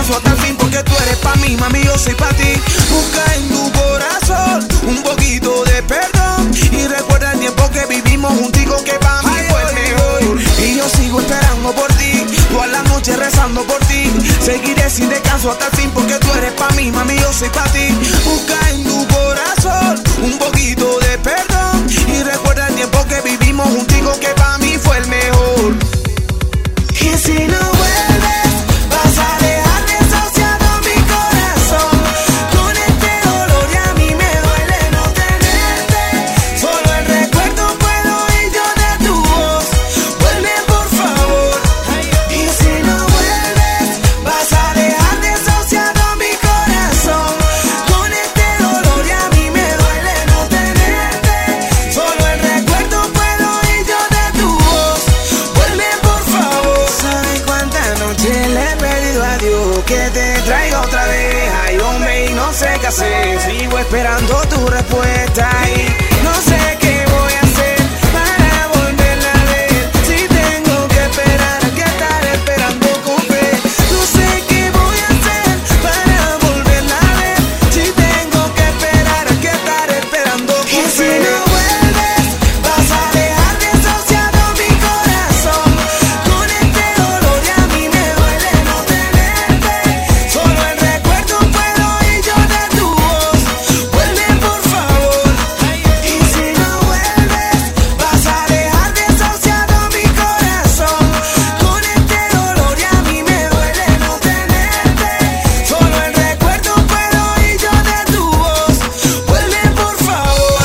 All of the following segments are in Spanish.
caso hasta el fin, porque tú eres pa' mí, mami, yo soy pa' ti. Busca en tu corazón un poquito de perdón y recuerda el tiempo que vivimos juntitos, que pa' mí fue el mejor. Y yo sigo esperando por ti, toda la noche rezando por ti. Seguiré sin descanso hasta el fin, porque tú eres pa' mí, mami, yo soy pa' ti. Busca en tu corazón un poquito de perdón y recuerda el tiempo que vivimos juntitos, que pa' mí fue el mejor. Y si no vuelves, vas a dejar desahuciado mi corazón con este dolor, y a mí me duele no tenerte. Solo el recuerdo puedo oír yo de tu voz. Vuelve por favor. Y si no vuelves, vas a dejar desahuciado mi corazón con este dolor, y a mí me duele no tenerte. Solo el recuerdo puedo oír yo de tu voz. Vuelve por favor. ¿Sabes cuántas noches le he pedido a Dios que te traiga otra vez? Ay, hombre, y no sé qué hacer. Sigo esperando tu respuesta y no sé qué voy a hacer para volverla a ver. Si tengo que esperar, ¿a qué estar esperando con fe? No sé qué voy a hacer para volverla a ver. Si tengo que esperar, ¿a qué estar esperando con fe? Y si no vuelves, vas a dejar desahuciado mi corazón con este dolor, y a mí me duele no tenerte. Solo el recuerdo puedo oír yo de tu voz. Vuelve por favor. Y si no vuelves, vas a dejar desahuciado mi corazón con este dolor, y a mí me duele no tenerte. Solo el recuerdo puedo oír yo de tu voz. Vuelve por favor.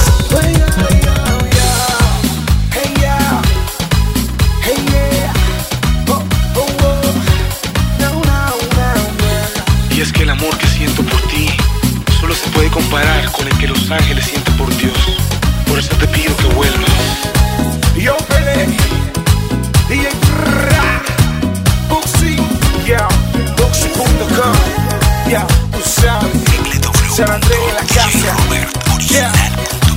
Hey yeah, hey yeah, oh oh oh, no no no. Y es que el amor que siento por ti solo se puede comparar con el que los ángeles sienten por Dios. Por eso te pido que vuelvas. Yo Pele, DJ Buxi, yeah, Buxi.com, yeah, tú sabes, San Andrés en la casa, yeah.